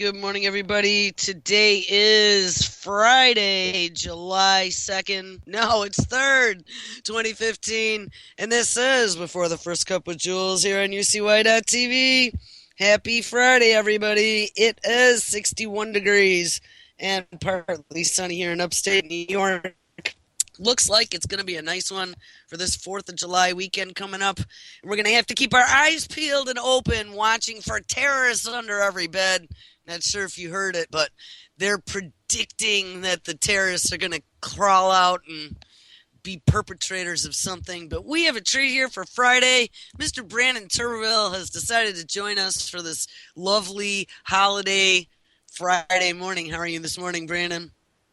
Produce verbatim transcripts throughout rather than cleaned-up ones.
Good morning, everybody. Today is Friday, July second. No, it's third, twenty fifteen. And this is Before the First Cup with Jules here on U C Y dot T V. Happy Friday, everybody. It is sixty-one degrees and partly sunny here in upstate New York. Looks like it's going to be a nice one for this fourth of July weekend coming up. We're going to have to keep our eyes peeled and open, watching for terrorists under every bed. Not sure if you heard it, but they're predicting that the terrorists are going to crawl out and be perpetrators of something. But we have a treat here for Friday. Mister Brandon Turberville has decided to join us for this lovely holiday Friday morning. How are you this morning, Brandon?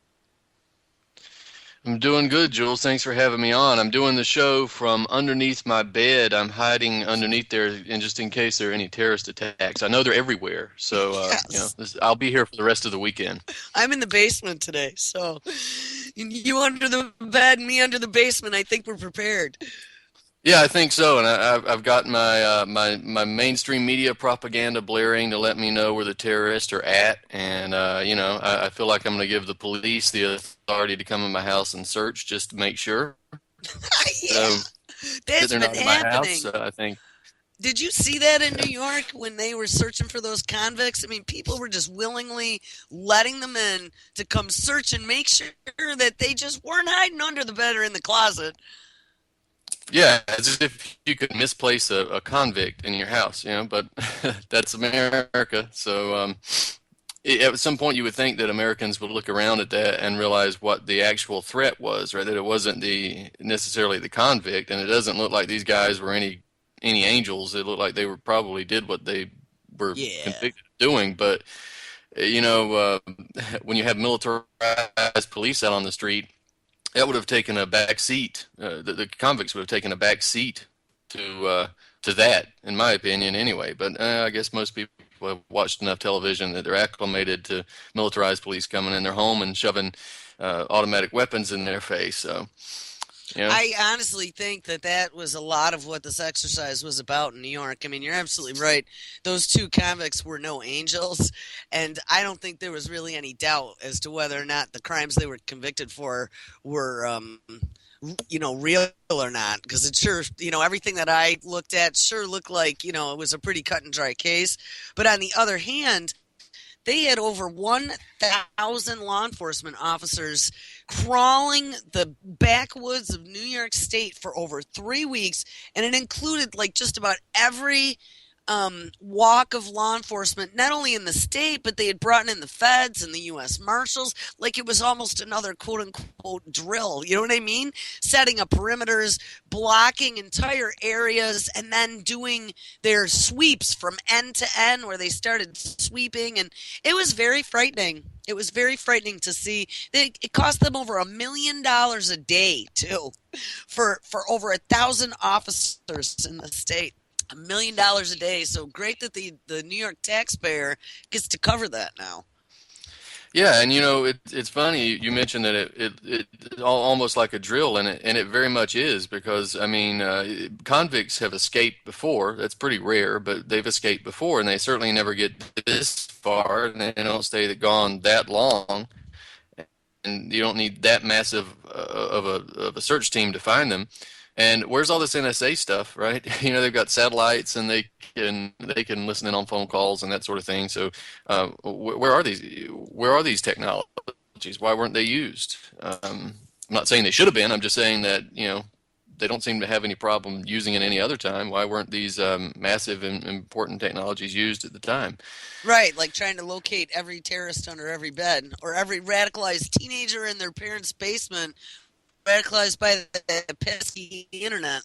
I'm doing good, Jules. Thanks for having me on. I'm doing the show from underneath my bed. I'm hiding underneath there, and just in case there are any terrorist attacks. I know they're everywhere, so uh, you know Yes. this, I'll be here for the rest of the weekend. I'm in the basement today, so you under the bed, me under the basement. I think we're prepared. Yeah, I think so, and I, I've I've got my uh, my my mainstream media propaganda blaring to let me know where the terrorists are at, and uh, you know I, I feel like I'm going to give the police the authority to come in my house and search just to make sure Yeah, so that that's they're been not in my house. happening. So I think Did you see that in New York when they were searching for those convicts? I mean, people were just willingly letting them in to come search and make sure that they just weren't hiding under the bed or in the closet. yeah, as if you could misplace a, a convict in your house, you know, but that's America. So um, i- at some point, you would think that Americans would look around at that and realize what the actual threat was, right? That it wasn't the necessarily the convict, and it doesn't look like these guys were any any angels. It looked like they were probably did what they were Yeah. convicted of doing. But uh, you know, uh, when you have militarized police out on the street, that would have taken a back seat. Uh, the, the convicts would have taken a back seat to uh, to that, in my opinion, anyway. But uh, I guess most people have watched enough television that they're acclimated to militarized police coming in their home and shoving uh, automatic weapons in their face. So, you know, I honestly think that that was a lot of what this exercise was about in New York. I mean, you're absolutely right. Those two convicts were no angels, and I don't think there was really any doubt as to whether or not the crimes they were convicted for were, um, you know, real or not. Because it sure, you know, everything that I looked at sure looked like, you know, it was a pretty cut and dry case. But on the other hand, they had over one thousand law enforcement officers crawling the backwoods of New York State for over three weeks, and it included like just about every um, walk of law enforcement, not only in the state, but they had brought in the feds and the U S Marshals. Like it was almost another quote unquote drill. You know what I mean? Setting up perimeters, blocking entire areas, and then doing their sweeps from end to end where they started sweeping. And it was very frightening. It was very frightening to see. They, it cost them over a million dollars a day, too, for, for over a thousand officers in the state. A million dollars a day. So great that the, the New York taxpayer gets to cover that now. yeah, and you know, it, it's funny you mentioned that it, it, it it's al- almost like a drill, and it and it very much is because I mean, uh, convicts have escaped before. That's pretty rare, but they've escaped before, and they certainly never get this far, and they don't stay that gone that long. And you don't need that massive uh, of a of a search team to find them. And where's all this N S A stuff, right? You know, they've got satellites and they can they can listen in on phone calls and that sort of thing. So, uh, wh- where are these where are these technologies? Why weren't they used? Um, I'm not saying they should have been. I'm just saying that you know they don't seem to have any problem using it any other time. Why weren't these um, massive and important technologies used at the time? Right, like trying to locate every terrorist under every bed or every radicalized teenager in their parents' basement, radicalized by the pesky internet.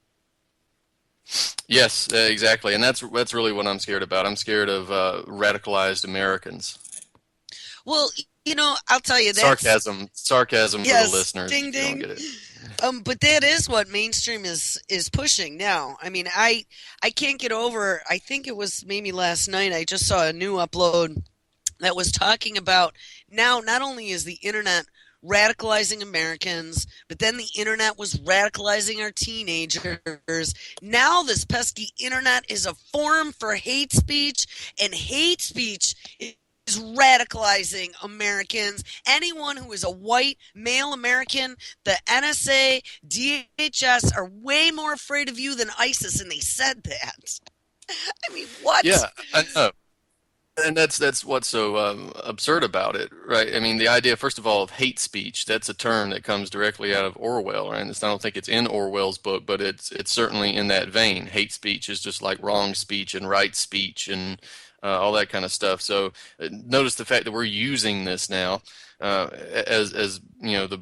Yes, uh, exactly, and that's that's really what I'm scared about. I'm scared of uh, radicalized Americans. Well, you know, I'll tell you, that's, Sarcasm, sarcasm for the yes, listeners ding if you don't ding. get it. Um, but that is what mainstream is is pushing now. I mean, I I can't get over. I think it was maybe last night. I just saw a new upload that was talking about now. Not only is the internet radicalizing Americans, but then the internet was radicalizing our teenagers. Now this pesky internet is a forum for hate speech, and hate speech radicalizing Americans. Anyone who is a white male American, the N S A, D H S are way more afraid of you than ISIS, and they said that. I mean, what? Yeah, I know. And that's that's what's so um, absurd about it, right? I mean, the idea, first of all, of hate speech, that's a term that comes directly out of Orwell, right? And it's, I don't think it's in Orwell's book, but it's it's certainly in that vein. Hate speech is just like wrong speech and right speech and uh, all that kind of stuff. So uh, notice the fact that we're using this now uh, as as you know the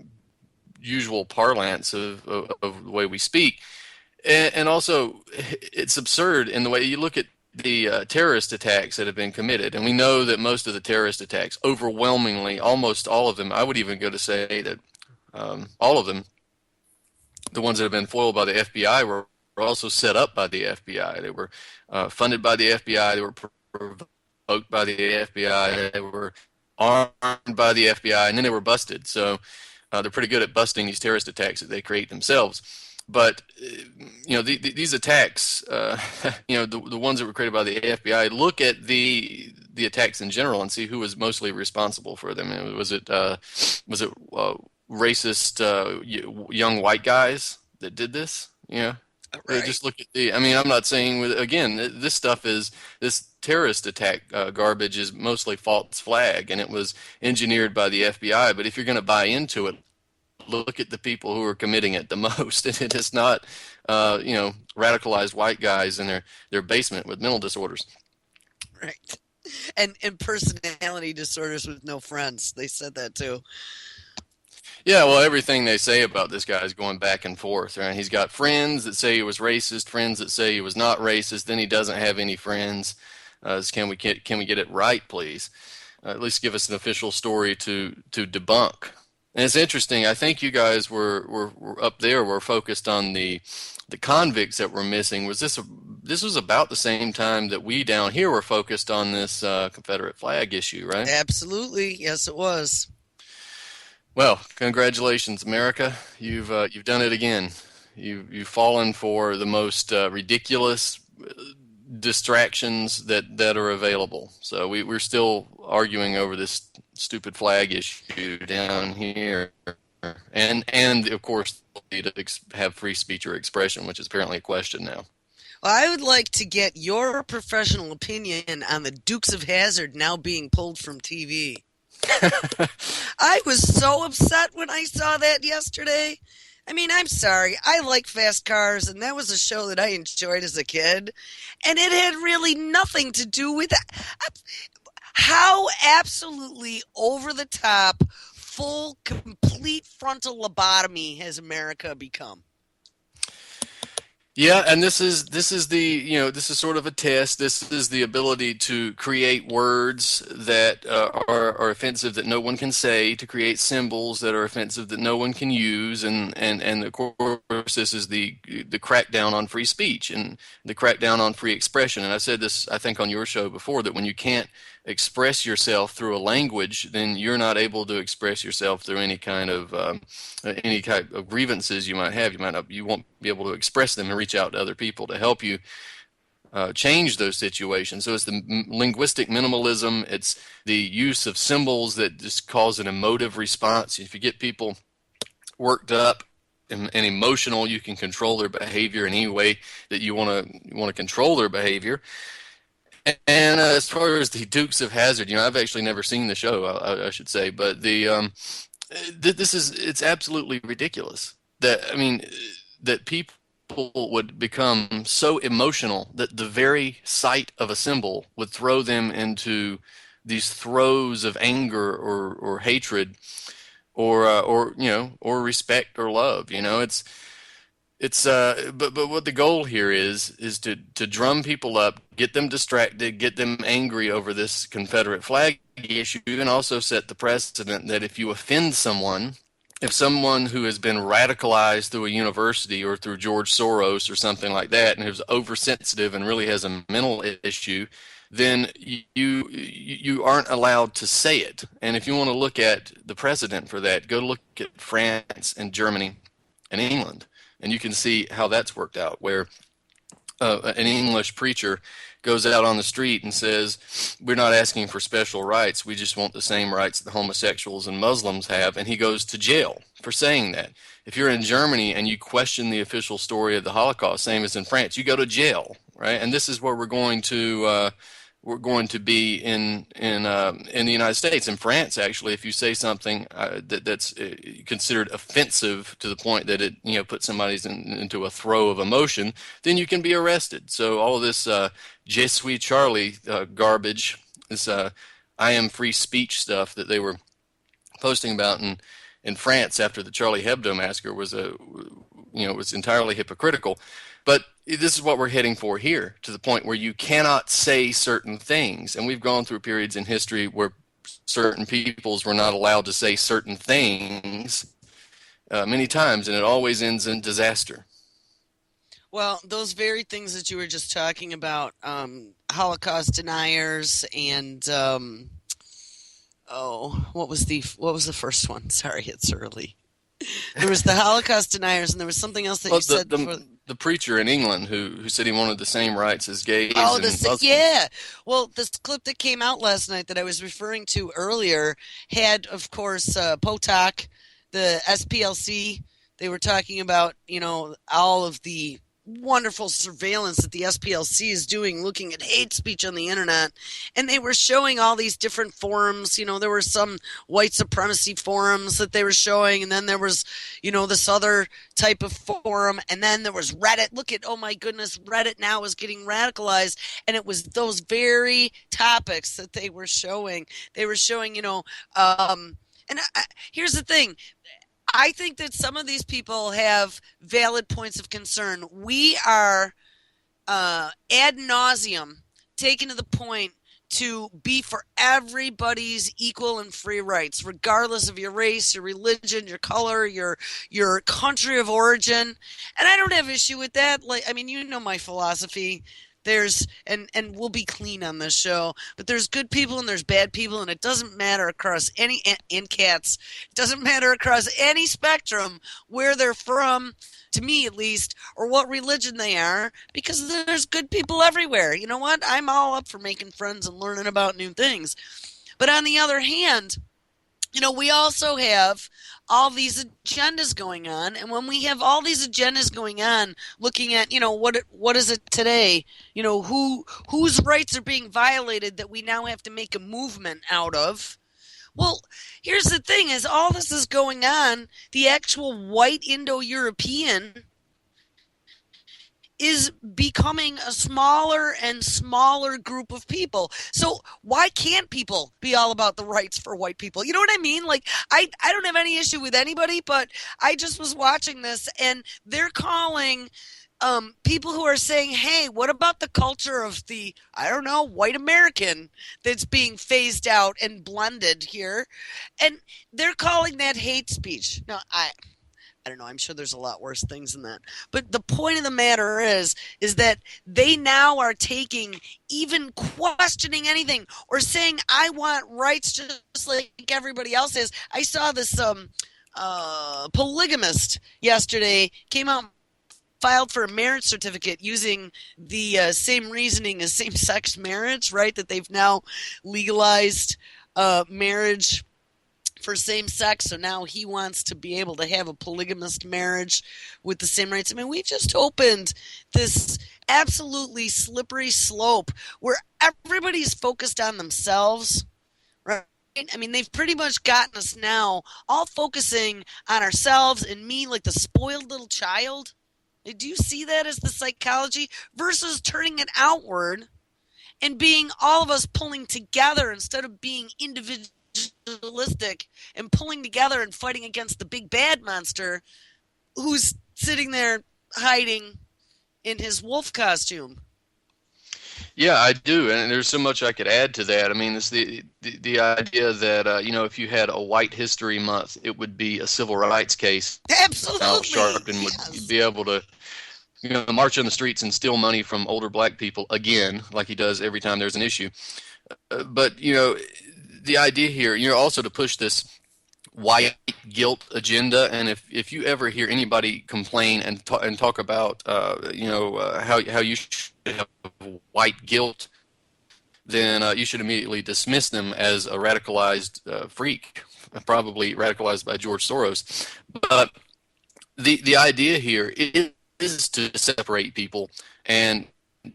usual parlance of, of, of the way we speak. And, and also, it's absurd in the way you look at the uh, terrorist attacks that have been committed. And we know that most of the terrorist attacks, overwhelmingly, almost all of them, I would even go to say that um, all of them, the ones that have been foiled by the F B I, were, were also set up by the F B I. They were uh, funded by the F B I. They were provoked by the F B I. They were armed by the F B I, and then they were busted. So uh, they're pretty good at busting these terrorist attacks that they create themselves. But you know the, the, these attacks, uh, you know the the ones that were created by the F B I. Look at the the attacks in general and see who was mostly responsible for them. Was it uh, was it uh, racist uh, young white guys that did this? You know, they Right. just look at the. I mean, I'm not saying with again this stuff is this terrorist attack uh, garbage is mostly false flag, and it was engineered by the F B I. But if you're going to buy into it, look at the people who are committing it the most. And it is not, uh, you know, radicalized white guys in their, their basement with mental disorders. Right. And and personality disorders with no friends. They said that too. Yeah, well, everything they say about this guy is going back and forth, right? He's got friends that say he was racist, friends that say he was not racist. Then he doesn't have any friends. Uh, can we get can we get it right, please? Uh, at least give us an official story to to debunk. And it's interesting. I think you guys were, were, were up there were focused on the the convicts that were missing. Was this a, this was about the same time that we down here were focused on this uh, Confederate flag issue, right? Absolutely. Yes, it was. Well, congratulations, America. You've uh, you've done it again. You you've fallen for the most uh, ridiculous uh, distractions that that are available. So we we're still arguing over this stupid flag issue down here, and and of course to ex- have free speech or expression, which is apparently a question now. Well, I would like to get your professional opinion on the Dukes of Hazzard now being pulled from T V. I was so upset when I saw that yesterday. I mean, I'm sorry. I like fast cars, and that was a show that I enjoyed as a kid. And it had really nothing to do with how absolutely over the top, full, complete frontal lobotomy has America become. Yeah, and this is this is the you know this is sort of a test. This is the ability to create words that uh, are are offensive that no one can say, to create symbols that are offensive that no one can use, and and and of course this is the the crackdown on free speech and the crackdown on free expression. And I said this I think on your show before that when you can't express yourself through a language, then you're not able to express yourself through any kind of um, any kind of grievances you might have. You might not, you won't be able to express them and reach out to other people to help you uh, change those situations. So it's the m- linguistic minimalism. It's the use of symbols that just cause an emotive response. If you get people worked up and, and emotional, you can control their behavior in any way that you want to want to control their behavior. And uh, as far as the Dukes of Hazzard, you know, I've actually never seen the show, I, I should say, but the um, th- this is it's absolutely ridiculous that I mean that people would become so emotional that the very sight of a symbol would throw them into these throes of anger or or hatred or uh, or you know or respect or love. You know, it's it's uh, but but what the goal here is is to to drum people up, get them distracted, get them angry over this Confederate flag issue, and also set the precedent that if you offend someone, if someone who has been radicalized through a university or through George Soros or something like that, and who's oversensitive and really has a mental issue, then you you aren't allowed to say it. And if you want to look at the precedent for that, go look at France and Germany and England and you can see how that's worked out, where uh, an English preacher goes out on the street and says, we're not asking for special rights, we just want the same rights that homosexuals and Muslims have, and he goes to jail for saying that. If you're in Germany and you question the official story of the Holocaust, same as in France, you go to jail, right? And this is where we're going to uh, we're going to be in in uh, in the United States. In France, actually, if you say something uh, that that's uh, considered offensive to the point that it you know puts somebody in, into a throe of emotion, then you can be arrested. So all of this uh, Je suis Charlie uh, garbage, this uh, I am free speech stuff that they were posting about in in France after the Charlie Hebdo massacre was a you know was entirely hypocritical. But this is what we're heading for here, to the point where you cannot say certain things. And we've gone through periods in history where certain peoples were not allowed to say certain things uh, many times, and it always ends in disaster. Well, those very things that you were just talking about, um, Holocaust deniers and um, oh, what was the what was the first one? Sorry, it's early. There was the Holocaust deniers, and there was something else that Well, you the, said the, before. the preacher in England who, who said he wanted the same rights as gays Oh, and this Muslims. yeah. Well, this clip that came out last night that I was referring to earlier had, of course, uh, Potok, the S P L C. They were talking about, you know, all of the wonderful surveillance that the S P L C is doing, looking at hate speech on the internet, and they were showing all these different forums. You know, there were some white supremacy forums that they were showing, and then there was, you know, this other type of forum, and then there was Reddit. Look at, oh my goodness, Reddit now is getting radicalized, and it was those very topics that they were showing. They were showing, you know, um, and I, here's the thing. I think that some of these people have valid points of concern. We are uh, ad nauseum taken to the point to be for everybody's equal and free rights, regardless of your race, your religion, your color, your your country of origin. And I don't have issue with that. Like, I mean, you know my philosophy. There's and and we'll be clean on this show, but there's good people and there's bad people, and it doesn't matter across any in cats. It doesn't matter across any spectrum where they're from, to me at least, or what religion they are, because there's good people everywhere. You know what? I'm all up for making friends and learning about new things. But on the other hand, you know, we also have all these agendas going on, and when we have all these agendas going on, looking at, you know, what what is it today? You know, who whose rights are being violated that we now have to make a movement out of? Well, here's the thing: as all this is going on, the actual white Indo-European is becoming a smaller and smaller group of people. So why can't people be all about the rights for white people? You know what I mean? Like, I, I don't have any issue with anybody, but I just was watching this, and they're calling um, people who are saying, hey, what about the culture of the, I don't know, white American that's being phased out and blended here? And they're calling that hate speech. Now, I... I don't know. I'm sure there's a lot worse things than that. But the point of the matter is, is that they now are taking, even questioning anything or saying, I want rights just like everybody else is. I saw this um, uh, polygamist yesterday came out and filed for a marriage certificate using the uh, same reasoning as same-sex marriage, right? That they've now legalized uh, marriage for same sex, so now he wants to be able to have a polygamous marriage with the same rights. I mean, we just opened this absolutely slippery slope where everybody's focused on themselves, right? I mean, they've pretty much gotten us now all focusing on ourselves and me like the spoiled little child. Do you see that as the psychology versus turning it outward and being all of us pulling together instead of being individual? And pulling together and fighting against the big bad monster who's sitting there hiding in his wolf costume. Yeah, I do, and there's so much I could add to that. I mean, it's the the, the idea that uh, you know, if you had a White History Month, it would be a civil rights case. Absolutely, Al Sharpton yes. would be able to, you know, march on the streets and steal money from older black people again, like he does every time there's an issue. Uh, but you know, the idea here, you know, also to push this white guilt agenda. And if, if you ever hear anybody complain and talk, and talk about uh, you know uh, how how you should have white guilt, then uh, you should immediately dismiss them as a radicalized uh, freak, probably radicalized by George Soros. But the the idea here is, is to separate people and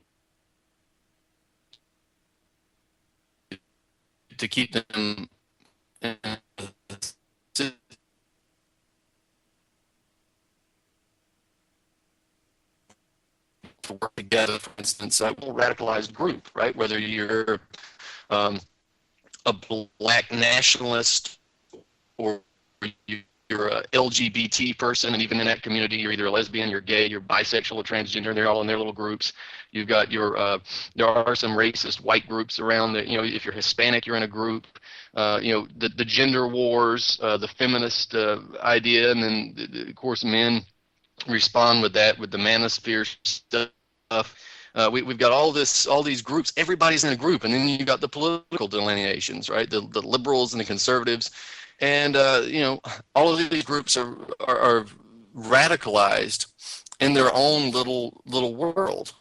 to keep them to work together. For instance, a radicalized group, right? Whether you're um, a black nationalist or you're a L G B T person, and even in that community, you're either a lesbian, you're gay, you're bisexual, or transgender. They're all in their little groups. You've got your, uh, there are some racist white groups around that. You know, if you're Hispanic, you're in a group. Uh, you know, the the gender wars, uh, the feminist uh, idea, and then of course men respond with that, with the manosphere stuff. Uh, we, we've got all this, all these groups. Everybody's in a group, and then you got the political delineations, right? The the liberals and the conservatives, and uh, you know, all of these groups are, are are radicalized in their own little little world,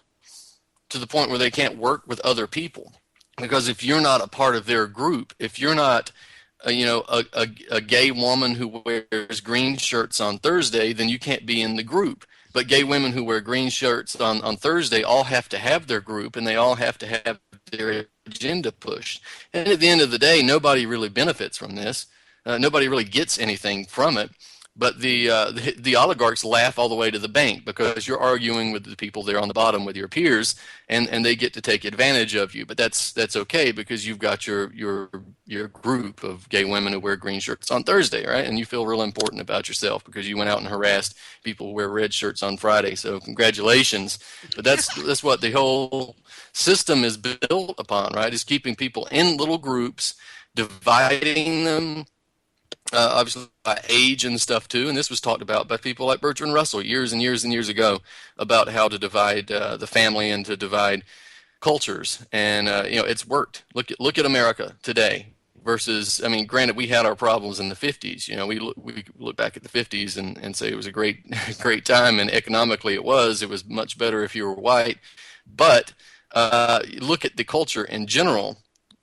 to the point where they can't work with other people, because if you're not a part of their group, if you're not uh, you know, a, a, a gay woman who wears green shirts on Thursday, then you can't be in the group. But gay women who wear green shirts on, on Thursday all have to have their group, and they all have to have their agenda pushed. And at the end of the day, nobody really benefits from this. Uh, nobody really gets anything from it. But the, uh, the the oligarchs laugh all the way to the bank, because you're arguing with the people there on the bottom, with your peers, and, and they get to take advantage of you. But that's that's okay, because you've got your your your group of gay women who wear green shirts on Thursday, right? And you feel real important about yourself because you went out and harassed people who wear red shirts on Friday. So congratulations. But that's that's what the whole system is built upon, right? Is keeping people in little groups, dividing them. Uh, obviously by age and stuff too, and this was talked about by people like Bertrand Russell years and years and years ago, about how to divide uh, the family and to divide cultures, and uh, you know, it's worked. Look at look at America today versus, I mean, granted, we had our problems in the fifties. You know, we look, we look back at the fifties and, and say it was a great great time, and economically it was. It was much better if you were white, but uh, look at the culture in general.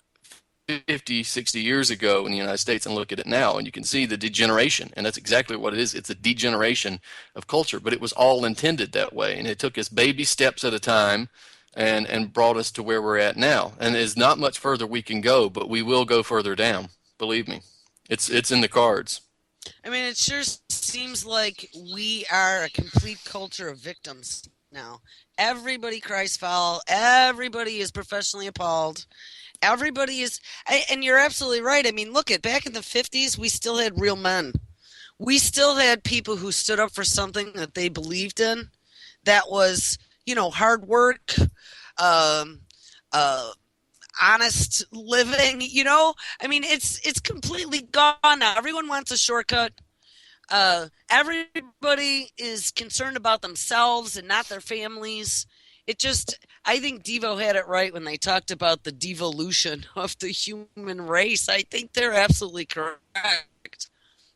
fifty, sixty years ago in the United States, and look at it now, and you can see the degeneration, and that's exactly what it is. It's a degeneration of culture, but it was all intended that way, and it took us baby steps at a time, and and brought us to where we're at now. And there's not much further we can go, but we will go further down. Believe me, it's it's in the cards. I mean, it sure seems like we are a complete culture of victims now. Everybody cries foul. Everybody is professionally appalled. Everybody is, and you're absolutely right. I mean, look at back in the fifties, we still had real men. We still had people who stood up for something that they believed in. That was, you know, hard work, um, uh, honest living. You know, I mean, it's it's completely gone now. Everyone wants a shortcut. Uh, everybody is concerned about themselves and not their families. It just, I think Devo had it right when they talked about the devolution of the human race. I think they're absolutely correct.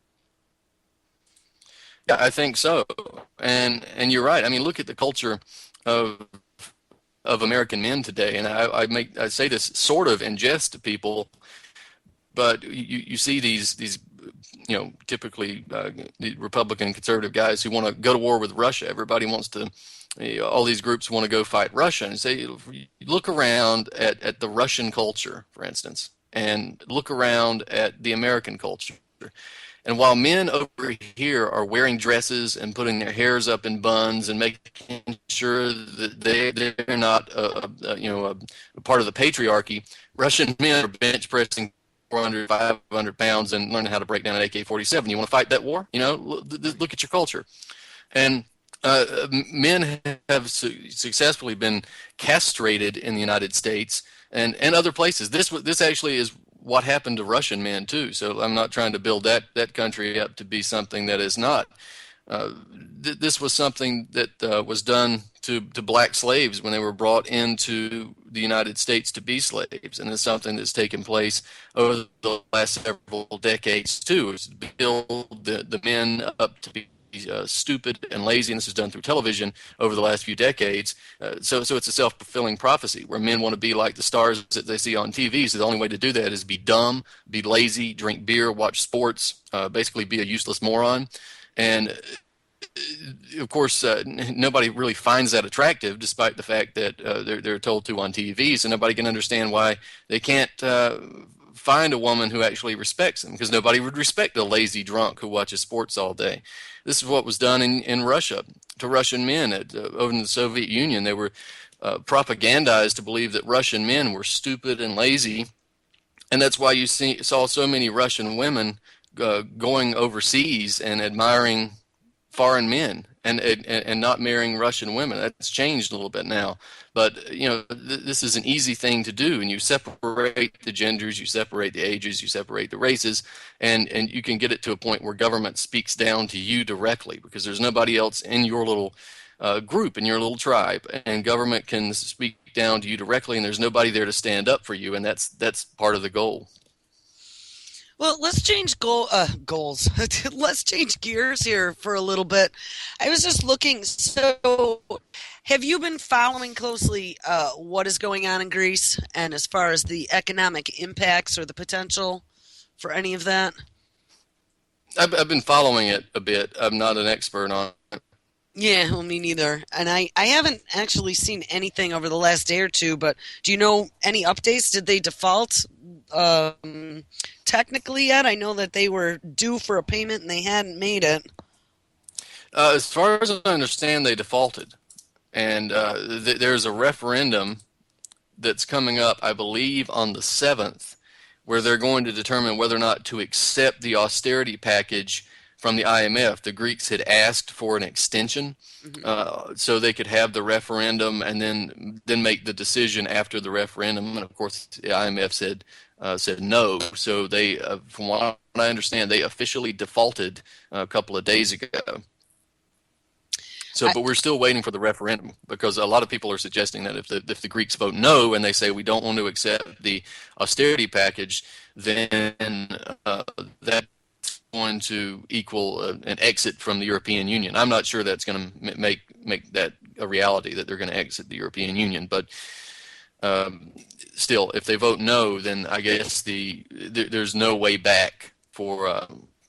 Yeah, I think so. And and you're right. I mean, look at the culture of of American men today. And I, I make I say this sort of in jest to people, but you, you see these these you know, typically uh, the Republican conservative guys who want to go to war with Russia. Everybody wants to, you know, all these groups want to go fight Russia, and say, look around at, at the Russian culture, for instance, and look around at the American culture. And while men over here are wearing dresses and putting their hairs up in buns and making sure that they, they're not, a, a, you know, a, a part of the patriarchy, Russian men are bench pressing four hundred, five hundred pounds and learning how to break down an A K forty-seven. You want to fight that war? You know, look, look at your culture. And uh, men have su- successfully been castrated in the United States and, and other places. This this actually is what happened to Russian men too. So I'm not trying to build that, that country up to be something that is not. Uh, th- this was something that uh, was done to, to black slaves when they were brought into the United States to be slaves, and it's something that's taken place over the last several decades too. It's to build the, the men up to be uh, stupid and lazy, and this is done through television over the last few decades. Uh, so, so it's a self-fulfilling prophecy where men want to be like the stars that they see on T V. So the only way to do that is be dumb, be lazy, drink beer, watch sports, uh, basically be a useless moron. And of course, uh, nobody really finds that attractive, despite the fact that uh, they're they're told to on T V. So nobody can understand why they can't uh, find a woman who actually respects them, because nobody would respect a lazy drunk who watches sports all day. This is what was done in, in Russia to Russian men at, uh, over in the Soviet Union. They were uh, propagandized to believe that Russian men were stupid and lazy, and that's why you see, saw so many Russian women uh, going overseas and admiring foreign men and, and and not marrying Russian women. That's changed a little bit now, but you know th- this is an easy thing to do, and you separate the genders, you separate the ages, you separate the races, and and you can get it to a point where government speaks down to you directly, because there's nobody else in your little uh, group, in your little tribe, and government can speak down to you directly, and there's nobody there to stand up for you, and that's that's part of the goal. Well, let's change goal uh, goals. Let's change gears here for a little bit. I was just looking. So, have you been following closely uh, what is going on in Greece, and as far as the economic impacts or the potential for any of that? I've, I've been following it a bit. I'm not an expert on it. Yeah, well, me neither. And I, I haven't actually seen anything over the last day or two, but do you know any updates? Did they default um, technically yet? I know that they were due for a payment and they hadn't made it. Uh, as far as I understand, they defaulted, and uh, th- there's a referendum that's coming up, I believe, on the seventh, where they're going to determine whether or not to accept the austerity package from the I M F. The Greeks had asked for an extension Mhm. uh, so they could have the referendum and then then make the decision after the referendum. And of course, the I M F said uh, said no. So they, uh, from what I understand, they officially defaulted a couple of days ago. So, I, but we're still waiting for the referendum, because a lot of people are suggesting that if the if the Greeks vote no and they say we don't want to accept the austerity package, then uh, that's going to equal uh, an exit from the European Union. I'm not sure that's going to make make that a reality, that they're going to exit the European Union, but um, still, if they vote no, then I guess the there, there's no way back for. Uh,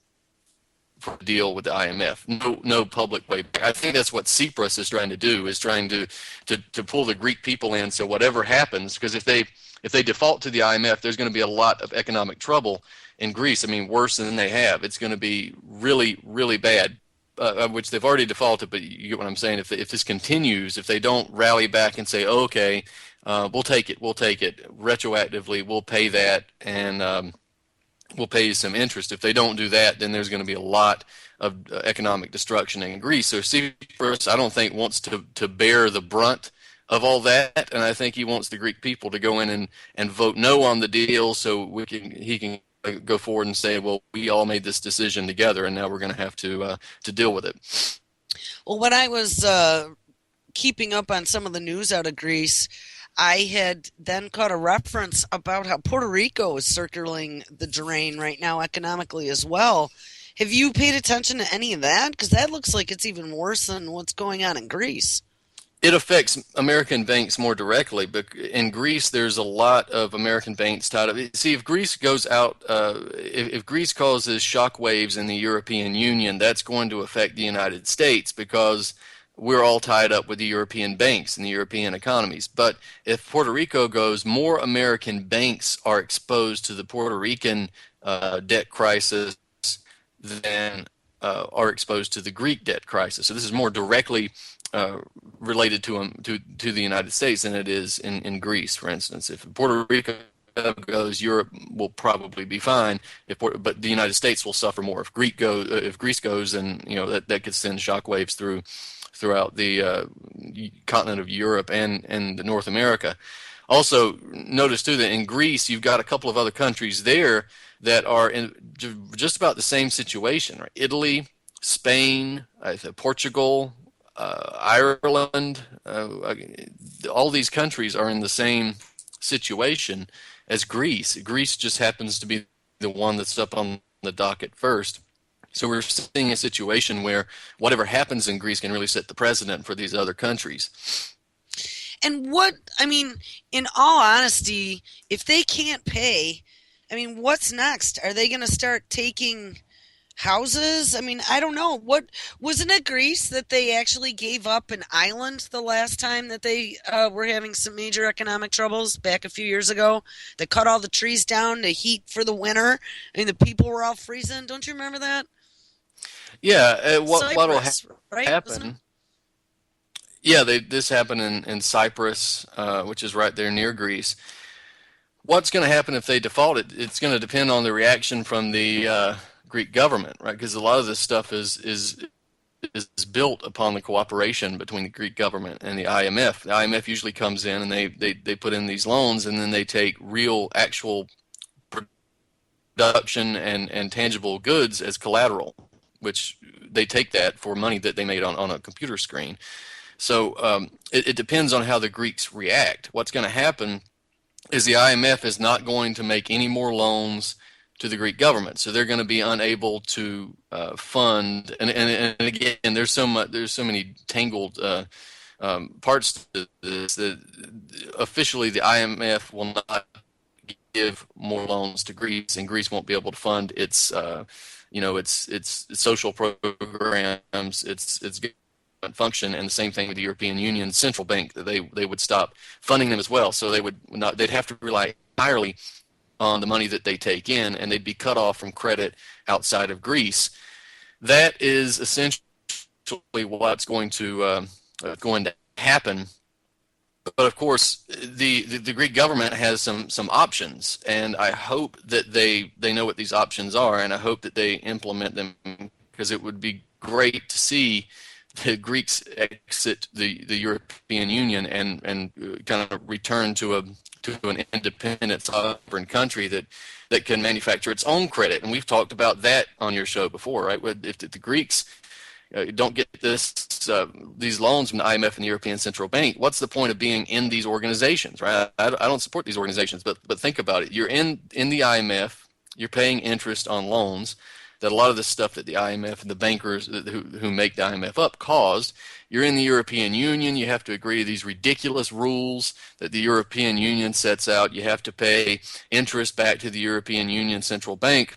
for a deal with the I M F. No, no public way back. I think that's what Tsipras is trying to do, is trying to, to, to pull the Greek people in. So whatever happens, because if they if they default to the I M F, there's going to be a lot of economic trouble in Greece. I mean, worse than they have. It's going to be really, really bad. Uh, which they've already defaulted, but you get what I'm saying. If if this continues, if they don't rally back and say, oh, okay, uh, we'll take it, we'll take it retroactively, we'll pay that, and um, will pay you some interest. If they don't do that, then there's going to be a lot of uh, economic destruction in Greece. So Tsipras, I don't think, wants to, to bear the brunt of all that, and I think he wants the Greek people to go in and, and vote no on the deal, so we can he can go forward and say, well, we all made this decision together, and now we're going to have to uh, to deal with it. well, when I was uh, keeping up on some of the news out of Greece, I had then caught a reference about how Puerto Rico is circling the drain right now economically as well. Have you paid attention to any of that? Because that looks like it's even worse than what's going on in Greece. It affects American banks more directly, but in Greece, there's a lot of American banks tied up. See, if Greece goes out, uh, if, if Greece causes shockwaves in the European Union, that's going to affect the United States, because we're all tied up with the European banks and the European economies. But if Puerto Rico goes, more American banks are exposed to the Puerto Rican uh, debt crisis than uh, are exposed to the Greek debt crisis. So this is more directly uh, related to um, to to the United States than it is in, in Greece, for instance. If Puerto Rico goes, Europe will probably be fine. If but the United States will suffer more. If Greek goes, if Greece goes, then you know that, that could send shockwaves through throughout the uh, continent of Europe and and North America. Also, notice too that in Greece you've got a couple of other countries there that are in just about the same situation. Right? Italy, Spain, I th- Portugal, uh, Ireland, uh, all these countries are in the same situation as Greece. Greece just happens to be the one that's up on the docket first. So we're seeing a situation where whatever happens in Greece can really set the precedent for these other countries. And what, I mean, in all honesty, if they can't pay, I mean, what's next? Are they going to start taking houses? I mean, I don't know. What wasn't it Greece that they actually gave up an island the last time that they uh, were having some major economic troubles back a few years ago? They cut all the trees down to heat for the winter, and the people were all freezing. Don't you remember that? Yeah, uh, what what'll ha- Cyprus, right? Wasn't it? happen? Yeah, they, this happened in in Cyprus, uh, which is right there near Greece. What's going to happen if they default? It, it's going to depend on the reaction from the uh, Greek government, right? Because a lot of this stuff is is is built upon the cooperation between the Greek government and the I M F. The I M F usually comes in and they they they put in these loans, and then they take real, actual production and and tangible goods as collateral, which they take that for money that they made on on a computer screen. So um, it, it depends on how the Greeks react. What's going to happen is the I M F is not going to make any more loans to the Greek government, so they're going to be unable to uh, fund. And, and, and again, there's so much, there's so many tangled uh, um, parts to this that officially the I M F will not give more loans to Greece, and Greece won't be able to fund its, uh, you know, its its social programs, its its function, and the same thing with the European Union Central Bank. They they would stop funding them as well. So they would not. They'd have to rely entirely on the money that they take in, and they'd be cut off from credit outside of Greece. That is essentially what's going to uh, going to happen. But of course, the, the, the Greek government has some some options, and I hope that they they know what these options are, and I hope that they implement them, because it would be great to see the Greeks exit the, the European Union and and kind of return to a to an independent sovereign country that that can manufacture its own credit. And we've talked about that on your show before, right? If the Greeks uh, don't get this uh, these loans from the I M F and the European Central Bank, what's the point of being in these organizations, right? I, I don't support these organizations, but but think about it. You're in in the I M F, you're paying interest on loans that a lot of the stuff that the I M F and the bankers who, who make the I M F up caused. You're in the European Union. You have to agree to these ridiculous rules that the European Union sets out. You have to pay interest back to the European Union Central Bank.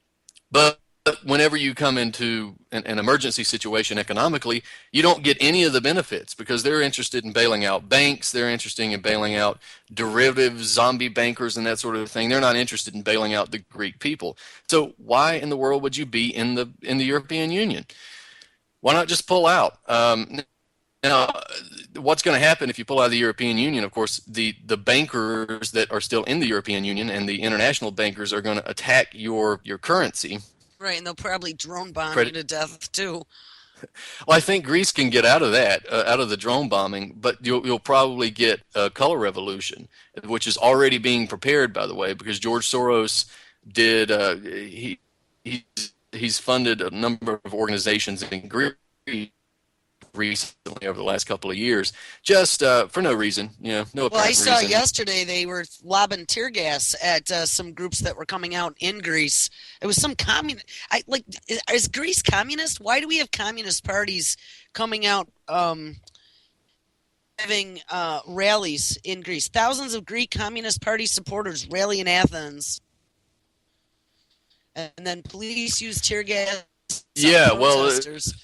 But whenever you come into an, an emergency situation economically, you don't get any of the benefits, because they're interested in bailing out banks. They're interested in bailing out derivatives, zombie bankers, and that sort of thing. They're not interested in bailing out the Greek people. So why in the world would you be in the in the European Union? Why not just pull out? Um, now, what's going to happen if you pull out of the European Union? Of course, the, the bankers that are still in the European Union and the international bankers are going to attack your, your currency. Right, and they'll probably drone bomb you Credit. to death too. Well, I think Greece can get out of that, uh, out of the drone bombing, but you'll, you'll probably get a color revolution, which is already being prepared, by the way, because George Soros did, uh, he, he's, he's funded a number of organizations in Greece recently over the last couple of years, just uh, for no reason, you know, no Well, I apparent saw reason. yesterday they were lobbing tear gas at uh, some groups that were coming out in Greece. It was some communist. I like. Is, is Greece communist? Why do we have communist parties coming out, um, having uh, rallies in Greece? Thousands of Greek Communist Party supporters rally in Athens, and then police use tear gas on Yeah, well, uh, protesters.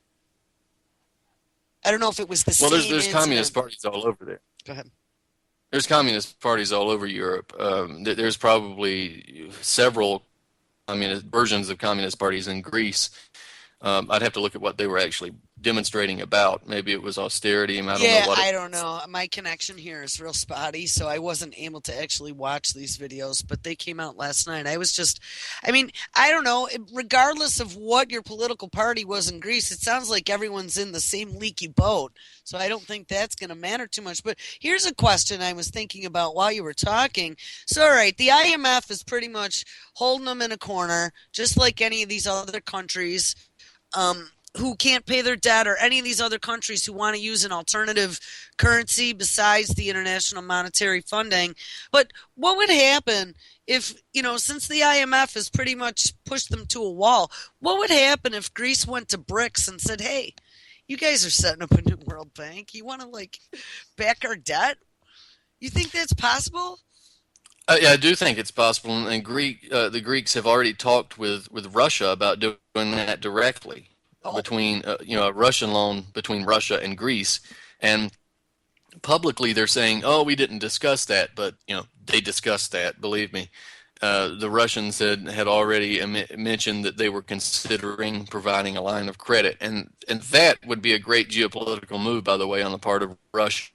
I don't know if it was the well, there's same there's communist incident. parties all over there. Go ahead. There's communist parties all over Europe. Um, th- there's probably several communist versions of communist parties in Greece. Um, I'd have to look at what they were actually demonstrating about. Maybe it was austerity. I don't know Yeah, what it I don't know. My connection here is real spotty, so I wasn't able to actually watch these videos, but they came out last night. I was just, I mean, I don't know. Regardless of what your political party was in Greece, it sounds like everyone's in the same leaky boat, so I don't think that's going to matter too much. But here's a question I was thinking about while you were talking. So, all right, the I M F is pretty much holding them in a corner, just like any of these other countries. um, who can't pay their debt, or any of these other countries who want to use an alternative currency besides the international monetary funding. But what would happen if, you know, since the I M F has pretty much pushed them to a wall, what would happen if Greece went to BRICS and said, hey, you guys are setting up a new World Bank. You want to, like, back our debt? You think that's possible? Uh, yeah, I do think it's possible, and, and Greek uh, the Greeks have already talked with, with Russia about doing that directly Oh, between uh, you know a Russian loan between Russia and Greece, and publicly they're saying, oh, we didn't discuss that, but you know they discussed that. Believe me, uh, the Russians had had already em- mentioned that they were considering providing a line of credit, and and that would be a great geopolitical move, by the way, on the part of Russia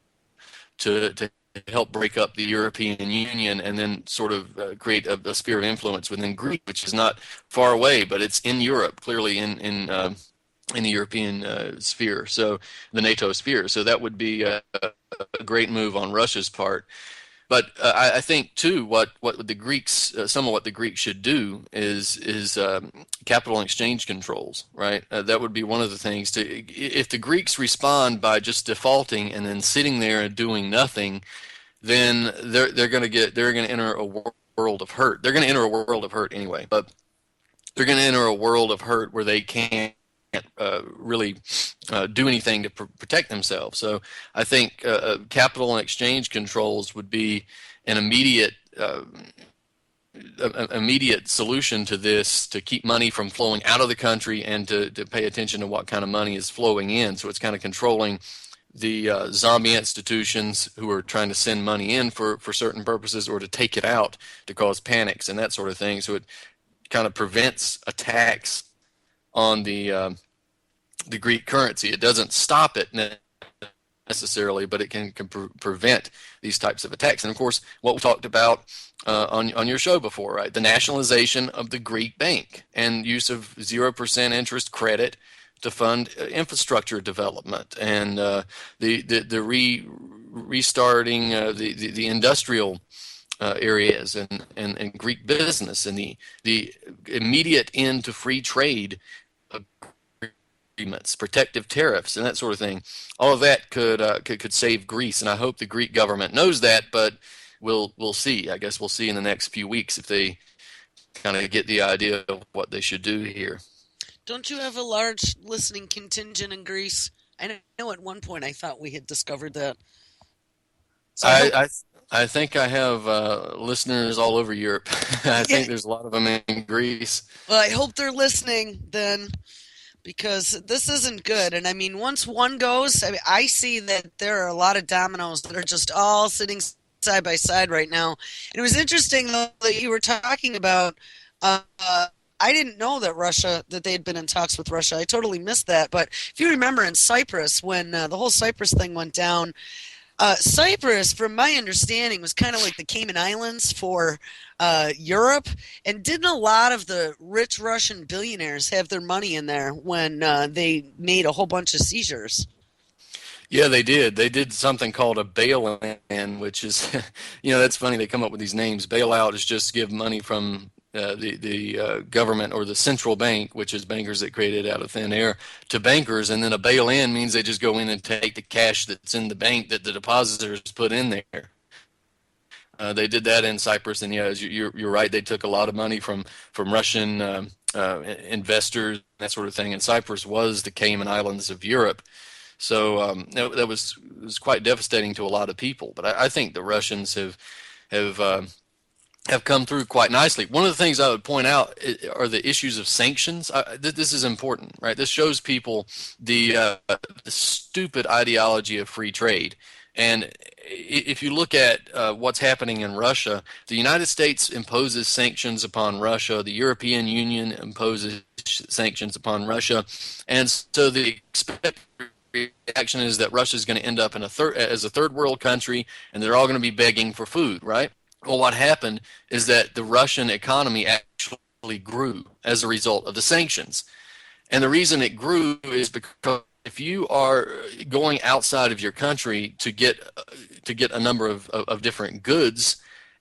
to to help break up the European Union and then sort of uh, create a, a sphere of influence within Greece, which is not far away, but it's in Europe, clearly in in uh, in the European uh, sphere, so the NATO sphere. So that would be a, a great move on Russia's part. But uh, I, I think too, what what the Greeks, uh, some of what the Greeks should do is is um, capital and exchange controls, right? Uh, that would be one of the things. To if the Greeks respond by just defaulting and then sitting there and doing nothing, then they're they're going to get they're going to enter a world of hurt. They're going to enter a world of hurt anyway, but they're going to enter a world of hurt where they can't uh, really uh, do anything to pr- protect themselves. So I think uh, uh, capital and exchange controls would be an immediate uh, a- immediate solution to this, to keep money from flowing out of the country and to, to pay attention to what kind of money is flowing in. So it's kind of controlling the uh, zombie institutions who are trying to send money in for, for certain purposes, or to take it out to cause panics and that sort of thing. So it kind of prevents attacks on the um, the Greek currency. It doesn't stop it necessarily, but it can, can pre- prevent these types of attacks. And of course, what we talked about uh, on on your show before, right? The nationalization of the Greek bank and use of zero percent interest credit to fund uh, infrastructure development, and uh, the the the re restarting uh, the, the the industrial uh, areas and, and and Greek business, and the the immediate end to free trade agreements, protective tariffs, and that sort of thing. All of that could uh, could could save Greece, and I hope the Greek government knows that. But we'll we'll see. I guess we'll see in the next few weeks if they kind of get the idea of what they should do here. don't you have a large listening contingent in Greece? I know at one point I thought we had discovered that. So I I hope, I, I think I have uh, listeners all over Europe. I yeah, think there's a lot of them in Greece. well, I hope they're listening then, because this isn't good. And I mean, once one goes, I mean, I see that there are a lot of dominoes that are just all sitting side by side right now. And it was interesting though that you were talking about. Uh, I didn't know that Russia that they had been in talks with Russia. I totally missed that. But if you remember in Cyprus, when uh, the whole Cyprus thing went down, uh, Cyprus, from my understanding, was kind of like the Cayman Islands for uh, Europe. And didn't a lot of the rich Russian billionaires have their money in there when uh, they made a whole bunch of seizures? Yeah, they did. They did something called a bail-in, which is, you know, that's funny. They come up with these names. Bailout is just give money from uh, the the uh, government or the central bank, which is bankers that create it out of thin air, to bankers, and then a bail-in means they just go in and take the cash that's in the bank that the depositors put in there. Uh, they did that in Cyprus, and yeah, as you, you're you're right. They took a lot of money from from Russian um, uh, investors, that sort of thing. And Cyprus was the Cayman Islands of Europe. So um, that, that was was quite devastating to a lot of people. But I, I think the Russians have have uh, have come through quite nicely. One of the things I would point out are the issues of sanctions. I, th- this is important, right? This shows people the, uh, the stupid ideology of free trade. And if you look at uh, what's happening in Russia, the United States imposes sanctions upon Russia. The European Union imposes sanctions upon Russia, and so the expected reaction is that Russia is going to end up in a third as a third world country, and they're all going to be begging for food, right? Well, what happened is that the Russian economy actually grew as a result of the sanctions. And the reason it grew is because if you are going outside of your country to get to get a number of, of, of different goods,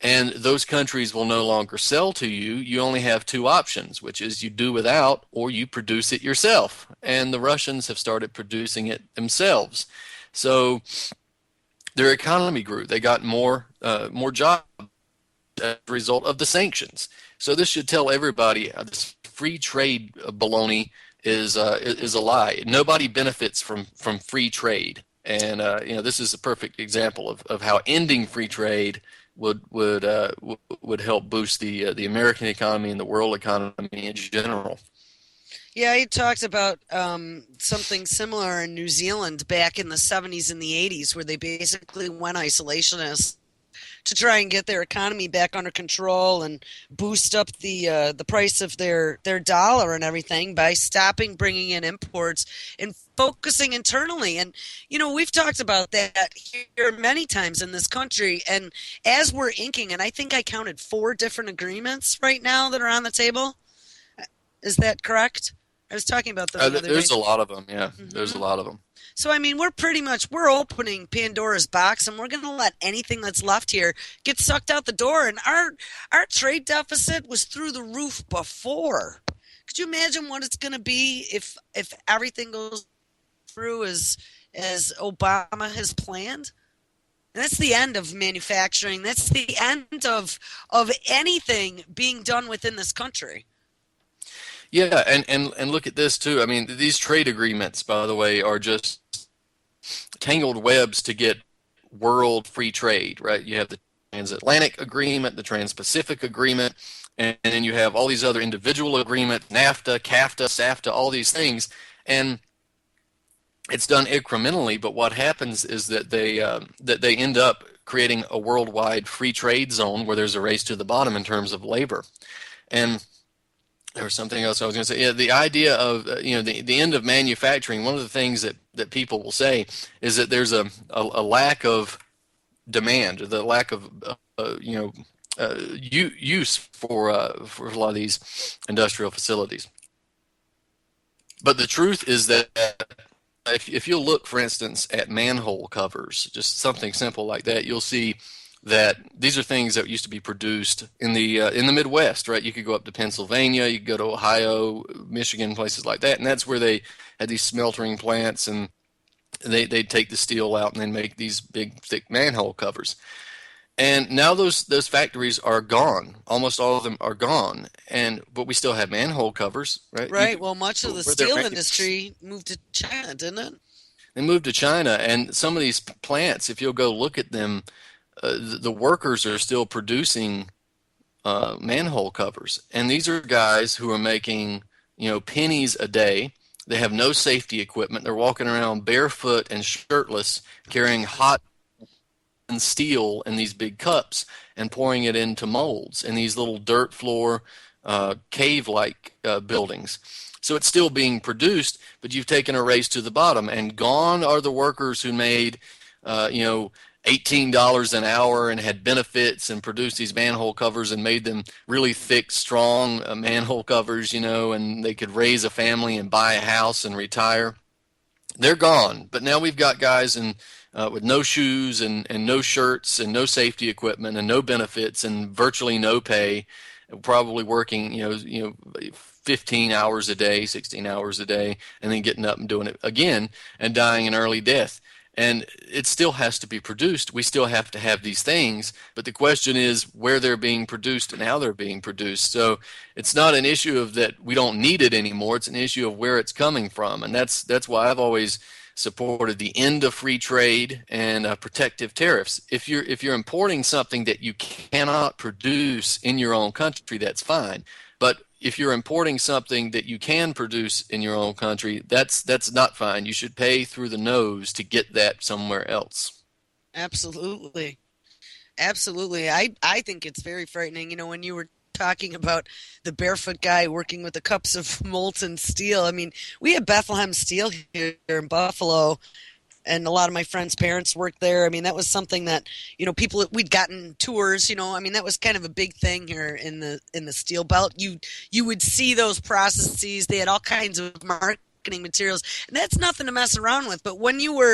And those countries will no longer sell to you. You only have two options, which is you do without or you produce it yourself. And the Russians have started producing it themselves. So their economy grew. They got more uh, more jobs as a result of the sanctions. So this should tell everybody uh, this free trade baloney is uh, is a lie. Nobody benefits from from free trade, and uh, you know this is a perfect example of, of how ending free trade would would uh, would help boost the uh, the American economy and the world economy in general. Yeah, he talked about um, something similar in New Zealand back in the seventies and the eighties, where they basically went isolationist to try and get their economy back under control and boost up the uh, the price of their, their dollar and everything by stopping bringing in imports and focusing internally. And, you know, we've talked about that here many times in this country. And as we're inking, and I think I counted four different agreements right now that are on the table. Is that correct? I was talking about them Uh, the other day. there's a lot of them, yeah. There's a hmm lot of them. So, I mean, we're pretty much, we're opening Pandora's box and we're going to let anything that's left here get sucked out the door. And our, our trade deficit was through the roof before. Could you imagine what it's going to be if, if everything goes through as, as Obama has planned? And that's the end of manufacturing. That's the end of, of anything being done within this country. Yeah, and, and, and look at this too. I mean, these trade agreements, by the way, are just tangled webs to get world free trade, right? You have the transatlantic agreement, the trans-Pacific agreement, and, and then you have all these other individual agreements, NAFTA, CAFTA, SAFTA, all these things, and it's done incrementally. But what happens is that they uh, that they end up creating a worldwide free trade zone where there's a race to the bottom in terms of labor, and there was something else I was going to say. Yeah, the idea of uh, you know the, the end of manufacturing. One of the things that, that people will say is that there's a, a, a lack of demand, the lack of uh, you know uh, use for uh, for a lot of these industrial facilities. But the truth is that if if you look, for instance, at manhole covers, just something simple like that, you'll see that these are things that used to be produced in the uh, in the Midwest, right? You could go up to Pennsylvania, you could go to Ohio, Michigan, places like that, and that's where they had these smeltering plants, and they they'd take the steel out and then make these big, thick manhole covers. And now those those factories are gone. Almost all of them are gone, and but we still have manhole covers, right? Right. You, Well, much of the where they're steel making, industry moved to China, didn't it? they moved to China, and some of these plants, if you'll go look at them, uh, the, the workers are still producing uh, manhole covers, and these are guys who are making you know pennies a day. They have no safety equipment. They're walking around barefoot and shirtless, carrying hot and steel in these big cups and pouring it into molds in these little dirt floor uh, cave-like uh, buildings. So it's still being produced, but you've taken a race to the bottom, and gone are the workers who made, uh, you know, eighteen dollars an hour and had benefits and produced these manhole covers and made them really thick, strong uh, manhole covers, you know, and they could raise a family and buy a house and retire. They're gone, but now we've got guys in uh, with no shoes and, and no shirts and no safety equipment and no benefits and virtually no pay, probably working you know you know fifteen hours a day, sixteen hours a day, and then getting up and doing it again and dying an early death. And it still has to be produced. We still have to have these things, but the question is where they're being produced and how they're being produced. So it's not an issue of that we don't need it anymore. It's an issue of where it's coming from, and that's that's why I've always supported the end of free trade and uh, protective tariffs. If you're if you're importing something that you cannot produce in your own country, that's fine. But if you're importing something that you can produce in your own country, that's that's not fine. You should pay through the nose to get that somewhere else. Absolutely. Absolutely. I, I think it's very frightening. You know, when you were talking about the barefoot guy working with the cups of molten steel, I mean, we have Bethlehem Steel here in Buffalo, and a lot of my friends' parents worked there. I mean, that was something that, you know, people, we'd gotten tours, you know, I mean, that was kind of a big thing here in the in the steel belt. You you would see those processes. They had all kinds of marketing materials, and that's nothing to mess around with. But when you were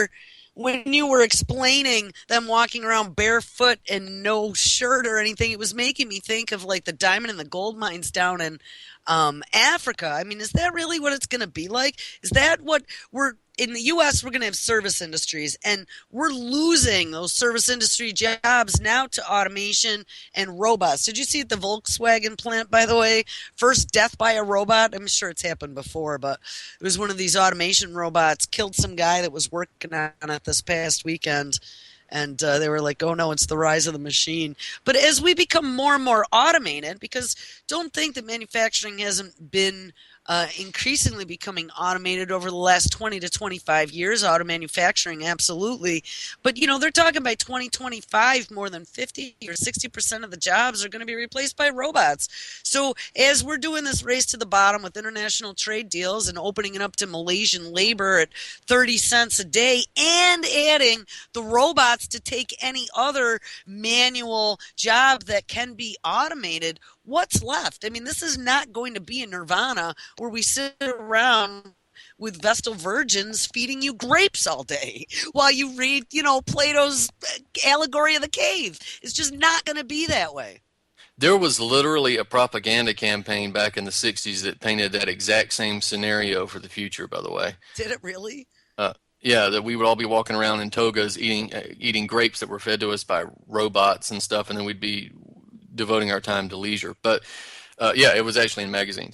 when you were explaining them walking around barefoot and no shirt or anything, it was making me think of like the diamond and the gold mines down in um, Africa. I mean, is that really what it's going to be like? Is that what we're in the U S? We're going to have service industries, and we're losing those service industry jobs now to automation and robots. Did you see at the Volkswagen plant, by the way? First death by a robot. I'm sure it's happened before, but it was one of these automation robots killed some guy that was working on it this past weekend. And uh, they were like, oh no, it's the rise of the machine. But as we become more and more automated, because don't think that manufacturing hasn't been uh, increasingly becoming automated over the last twenty to twenty-five years, auto manufacturing, absolutely. But, you know, they're talking by twenty twenty-five, more than fifty or sixty percent of the jobs are going to be replaced by robots. So as we're doing this race to the bottom with international trade deals and opening it up to Malaysian labor at thirty cents a day and adding the robots to take any other manual job that can be automated, what's left? I mean, this is not going to be a nirvana where we sit around with Vestal virgins feeding you grapes all day while you read, you know, Plato's allegory of the cave. It's just not going to be that way. There was literally a propaganda campaign back in the sixties that painted that exact same scenario for the future, by the way. Did it really? Uh, yeah, that we would all be walking around in togas eating uh, eating grapes that were fed to us by robots and stuff, and then we'd be devoting our time to leisure. But uh, yeah, it was actually in magazines.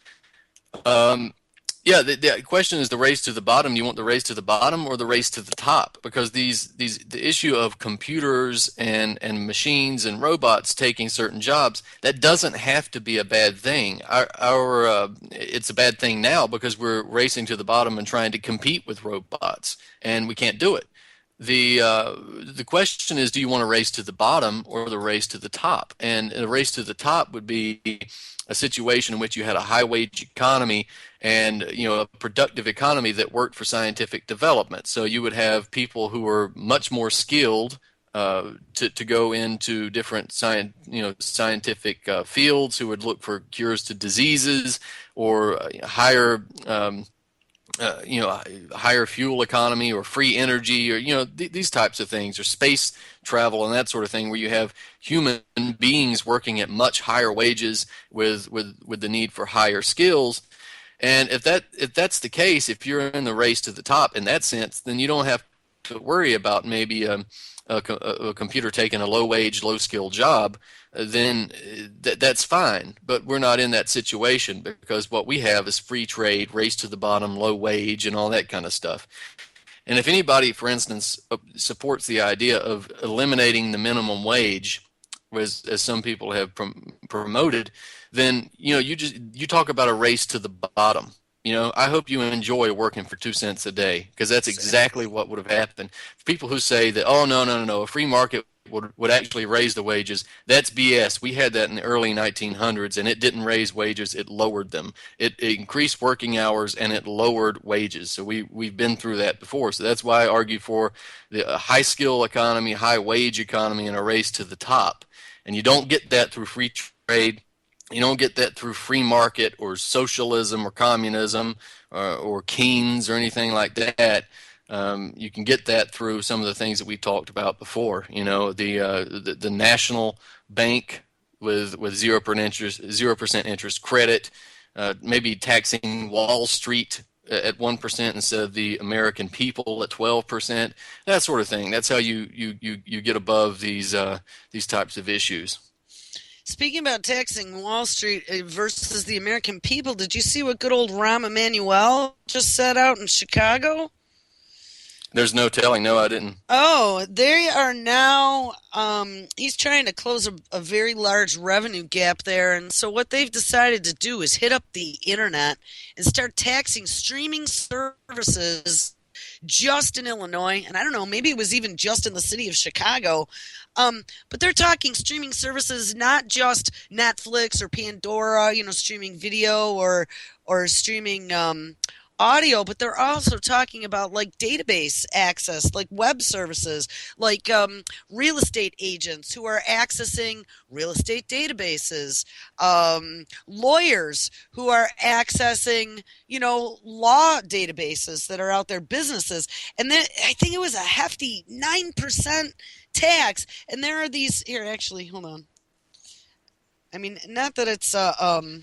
Um, yeah, the, the question is the race to the bottom. Do you want the race to the bottom or the race to the top? Because these these the issue of computers and and machines and robots taking certain jobs, that doesn't have to be a bad thing. Our, our uh, it's a bad thing now because we're racing to the bottom and trying to compete with robots, and we can't do it. The uh, the question is, do you want to race to the bottom or the race to the top? And a race to the top would be a situation in which you had a high wage economy and you know a productive economy that worked for scientific development. So you would have people who were much more skilled uh, to to go into different science you know scientific uh, fields, who would look for cures to diseases or uh, higher um, uh, you know, higher fuel economy or free energy or, you know, th- these types of things, or space travel and that sort of thing, where you have human beings working at much higher wages with, with, with the need for higher skills. And if that if that's the case, if you're in the race to the top in that sense, then you don't have to worry about maybe um, a, a, a computer taking a low-wage, low-skill job. Then th- that's fine. But we're not in that situation because what we have is free trade, race to the bottom, low wage, and all that kind of stuff. And if anybody, for instance, supports the idea of eliminating the minimum wage, as, as some people have prom- promoted, then you know you just you talk about a race to the bottom. You know, I hope you enjoy working for two cents a day, because that's exactly what would have happened. People who say that, oh no no no no, a free market would would actually raise the wages, that's B S. We had that in the early nineteen hundreds, and it didn't raise wages; it lowered them. It, it increased working hours and it lowered wages. So we we've been through that before. So that's why I argue for the high skill economy, high wage economy, and a race to the top. And you don't get that through free trade. You don't get that through free market or socialism or communism or, or Keynes or anything like that. Um, you can get that through some of the things that we talked about before. You know, the uh, the, the national bank with with zero percent interest, zero percent interest credit, uh, maybe taxing Wall Street at one percent instead of the American people at twelve percent. That sort of thing. That's how you you you, you get above these uh, these types of issues. Speaking about taxing Wall Street versus the American people, did you see what good old Rahm Emanuel just said out in Chicago? There's no telling. No, I didn't. Oh, they are now, um, he's trying to close a, a very large revenue gap there. And so what they've decided to do is hit up the internet and start taxing streaming services just in Illinois. And I don't know, maybe it was even just in the city of Chicago. Um, but they're talking streaming services, not just Netflix or Pandora, you know, streaming video or or streaming um, audio, but they're also talking about like database access, like web services, like um, real estate agents who are accessing real estate databases, um, lawyers who are accessing, you know, law databases that are out there, businesses. And then I think it was a hefty nine percent tax. And there are these here, actually, hold on. I mean, not that it's uh, um,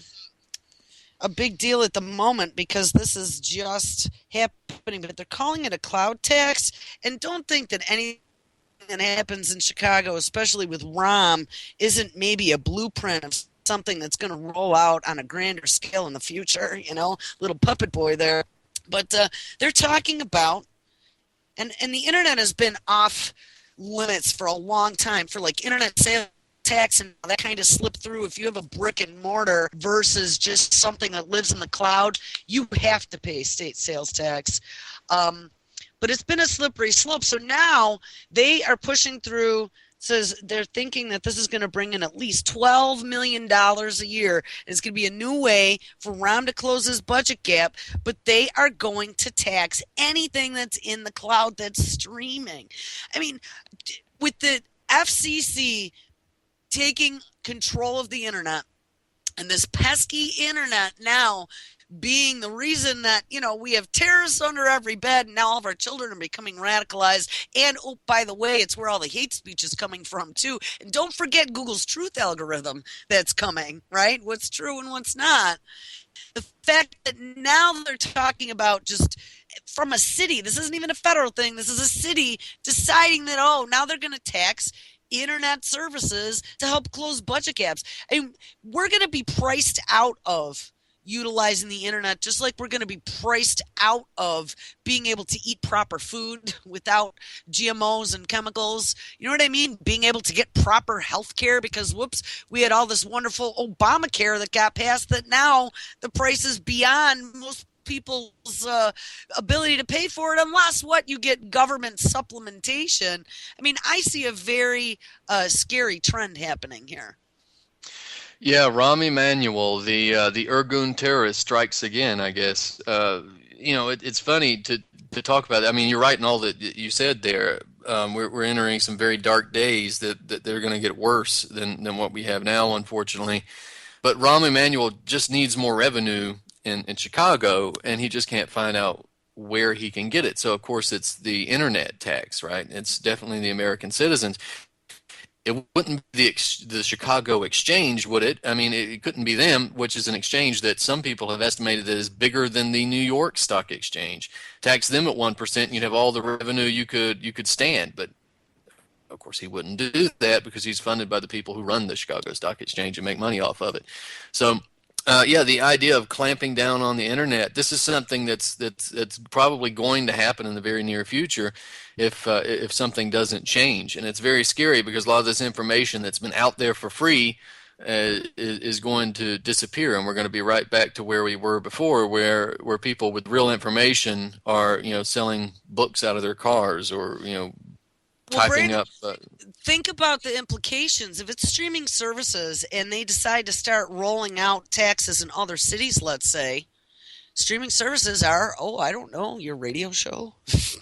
a big deal at the moment because this is just happening, but they're calling it a cloud tax. And don't think that anything that happens in Chicago, especially with ROM, isn't maybe a blueprint of something that's going to roll out on a grander scale in the future, you know, little puppet boy there. But uh, they're talking about, and, and the internet has been off limits for a long time for like internet sales tax and that kind of slip through. If you have a brick and mortar versus just something that lives in the cloud, you have to pay state sales tax. Um, but it's been a slippery slope. So now they are pushing through. Says they're thinking that this is going to bring in at least twelve million dollars a year. It's going to be a new way for ROM to close his budget gap, but they are going to tax anything that's in the cloud that's streaming. I mean, with the F C C taking control of the internet and this pesky internet now being the reason that, you know, we have terrorists under every bed and now all of our children are becoming radicalized. And, oh, by the way, it's where all the hate speech is coming from, too. And don't forget Google's truth algorithm that's coming, right? What's true and what's not. The fact that now they're talking about just from a city, this isn't even a federal thing, this is a city deciding that, oh, now they're going to tax internet services to help close budget gaps. And we're going to be priced out of utilizing the internet just like we're going to be priced out of being able to eat proper food without G M Os and chemicals. You know what I mean? Being able to get proper health care because, whoops, we had all this wonderful Obamacare that got passed that now the price is beyond most people's uh, ability to pay for it unless what you get government supplementation. I mean, I see a very uh, scary trend happening here. Yeah, Rahm Emanuel, the uh, the Irgun terrorist strikes again, I guess. Uh, you know, it, it's funny to to talk about it. I mean, you're right in all that you said there. Um, we're we're entering some very dark days that, that they're going to get worse than, than what we have now, unfortunately. But Rahm Emanuel just needs more revenue in, in Chicago, and he just can't find out where he can get it. So, of course, it's the internet tax, right? It's definitely the American citizens. It wouldn't be the ex the Chicago Exchange, would it? I mean, it, it couldn't be them, which is an exchange that some people have estimated that is bigger than the New York Stock Exchange. Tax them at one percent, and you'd have all the revenue you could you could stand. But of course, he wouldn't do that because he's funded by the people who run the Chicago Stock Exchange and make money off of it. So, uh, yeah, the idea of clamping down on the internet, this is something that's that's that's probably going to happen in the very near future if uh, if something doesn't change. And it's very scary because a lot of this information that's been out there for free uh, is, is going to disappear, and we're going to be right back to where we were before, where where people with real information are, you know, selling books out of their cars or, you know, Well, typing Brandon, up. Uh, think about the implications. If it's streaming services and they decide to start rolling out taxes in other cities, let's say, streaming services are, oh, I don't know, your radio show,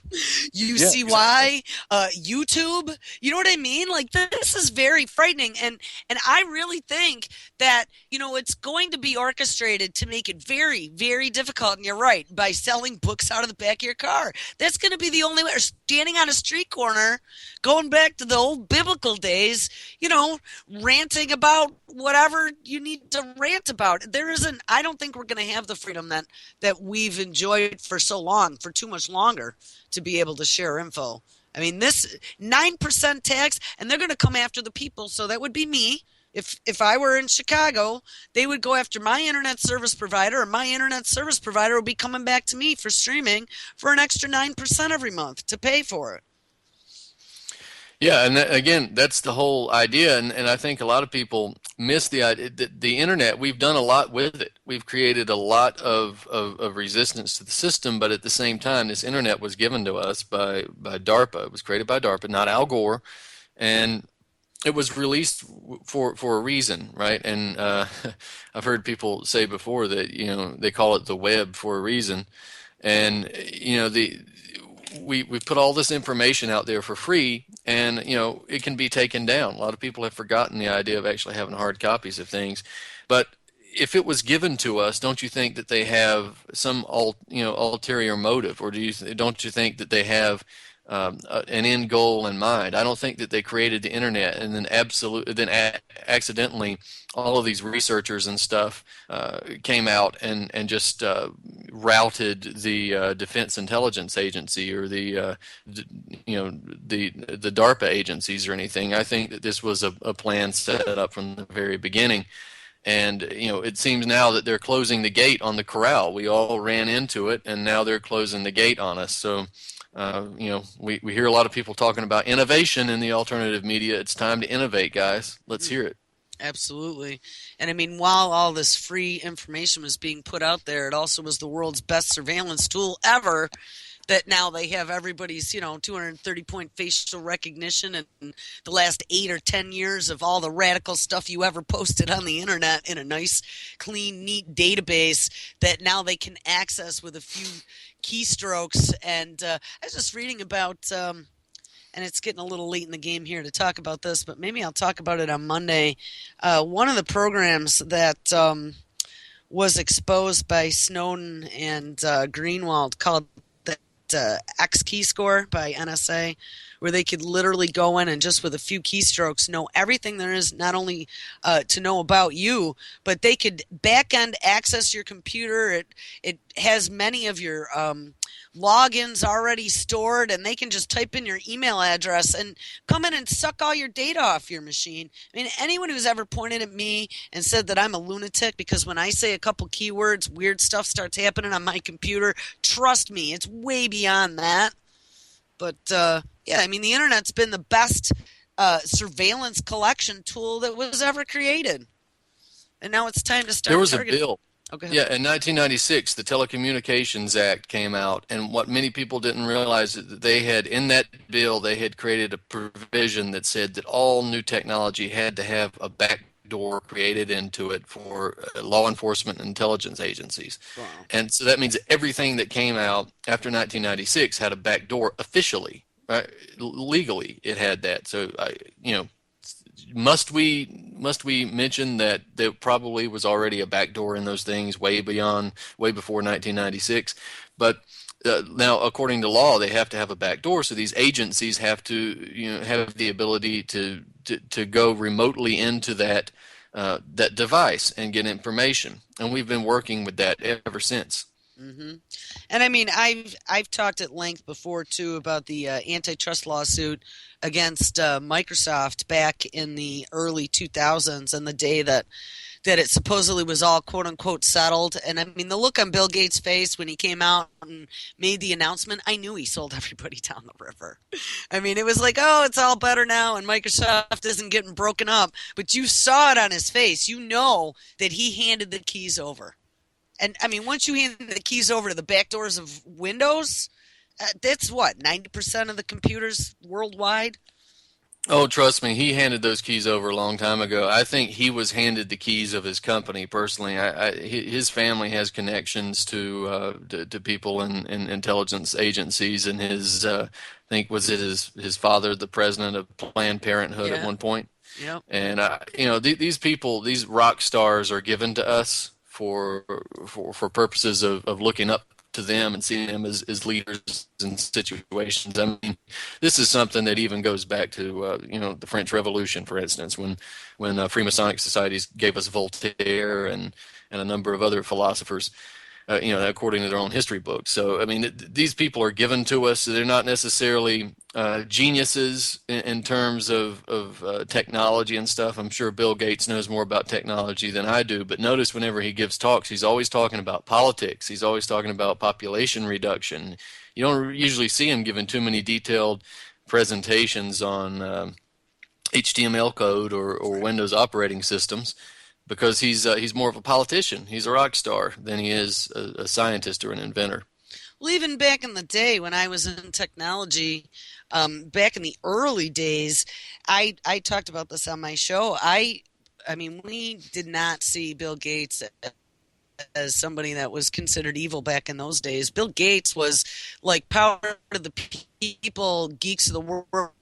yeah, exactly. U C Y, uh, YouTube. You know what I mean? Like this is very frightening, and and I really think that you know it's going to be orchestrated to make it very, very difficult. And you're right, by selling books out of the back of your car, that's going to be the only way. Or standing on a street corner, going back to the old biblical days, you know, ranting about whatever you need to rant about. There isn't. I don't think we're going to have the freedom that that we've enjoyed for so long, for too much longer, to be able to share info. I mean, this nine percent tax, and they're going to come after the people, so that would be me. If if I were in Chicago, they would go after my internet service provider, and my internet service provider would be coming back to me for streaming for an extra nine percent every month to pay for it. Yeah, and that, again, that's the whole idea, and, and I think a lot of people miss the idea that the internet, we've done a lot with it. We've created a lot of, of, of resistance to the system, but at the same time, this internet was given to us by, by DARPA. It was created by DARPA, not Al Gore, and it was released for for a reason, right? And uh, I've heard people say before that you know they call it the web for a reason, and you know the we we put all this information out there for free, and you know it can be taken down. A lot of people have forgotten the idea of actually having hard copies of things, but if it was given to us, don't you think that they have some ul- you know ulterior motive, or do you don't you think that they have um, a- an end goal in mind? I don't think that they created the internet and then absolute then a- accidentally all of these researchers and stuff uh, came out and and just uh, routed the uh, Defense Intelligence Agency or the uh, d- you know the the DARPA agencies or anything. I think that this was a, a plan set up from the very beginning. And you know, it seems now that they're closing the gate on the corral. We all ran into it, and now they're closing the gate on us. So, uh, you know, we, we hear a lot of people talking about innovation in the alternative media. It's time to innovate, guys. Let's hear it. Absolutely. And I mean, while all this free information was being put out there, it also was the world's best surveillance tool ever. That now they have everybody's, you know, two hundred thirty point facial recognition and the last eight or ten years of all the radical stuff you ever posted on the internet in a nice, clean, neat database that now they can access with a few keystrokes. And uh, I was just reading about, um, and it's getting a little late in the game here to talk about this, but maybe I'll talk about it on Monday. Uh, one of the programs that um, was exposed by Snowden and uh, Greenwald called Uh, X key score by N S A, where they could literally go in and just with a few keystrokes know everything there is, not only uh, to know about you, but they could back end access your computer. It it has many of your um, logins already stored, and they can just type in your email address and come in and suck all your data off your machine. I mean, anyone who's ever pointed at me and said that I'm a lunatic because when I say a couple keywords, weird stuff starts happening on my computer, trust me, it's way beyond that. But, uh, yeah, I mean, the internet's been the best uh, surveillance collection tool that was ever created. And now it's time to There start was a targeting. bill. Oh, go ahead. Yeah, in nineteen ninety-six, the Telecommunications Act came out, and what many people didn't realize is that they had, in that bill, they had created a provision that said that all new technology had to have a backdoor created into it for uh, law enforcement and intelligence agencies. Wow. And so that means that everything that came out after nineteen ninety-six had a backdoor officially, right? Legally, it had that. So, I, you know, must we must we mention that there probably was already a backdoor in those things way beyond way before nineteen ninety-six, but uh, now according to law they have to have a backdoor, so these agencies have to you know have the ability to to, to go remotely into that uh, that device and get information, and we've been working with that ever since. hmm And I mean, I've I've talked at length before too about the uh, antitrust lawsuit against uh, Microsoft back in the early two thousands and the day that that it supposedly was all quote unquote settled. And I mean, the look on Bill Gates' face when he came out and made the announcement, I knew he sold everybody down the river. I mean, it was like, oh, it's all better now and Microsoft isn't getting broken up. But you saw it on his face. You know that he handed the keys over. And I mean, once you hand the keys over to the back doors of Windows, uh, that's what, ninety percent of the computers worldwide? Oh, trust me, he handed those keys over a long time ago. I think he was handed the keys of his company personally. I, I, his family has connections to uh, to, to people in, in intelligence agencies, and his uh, I think was it his his father, the president of Planned Parenthood at Yeah. one point. Yep. And I, you know, th- these people, these rock stars, are given to us for for for purposes of, of looking up to them and seeing them as, as leaders in situations. I mean, this is something that even goes back to uh, you know the French Revolution, for instance, when when uh, Freemasonic societies gave us Voltaire and and a number of other philosophers, uh, you know, according to their own history books. So, I mean, th- these people are given to us. So they're not necessarily uh, geniuses in, in terms of, of uh, technology and stuff. I'm sure Bill Gates knows more about technology than I do. But notice whenever he gives talks, he's always talking about politics. He's always talking about population reduction. You don't usually see him giving too many detailed presentations on um, H T M L code or, or Windows operating systems, because he's uh, he's more of a politician. He's a rock star than he is a, a scientist or an inventor. Well, even back in the day when I was in technology, um, back in the early days, I I talked about this on my show. I I mean, we did not see Bill Gates as somebody that was considered evil back in those days. Bill Gates was like power to the people, geeks of the world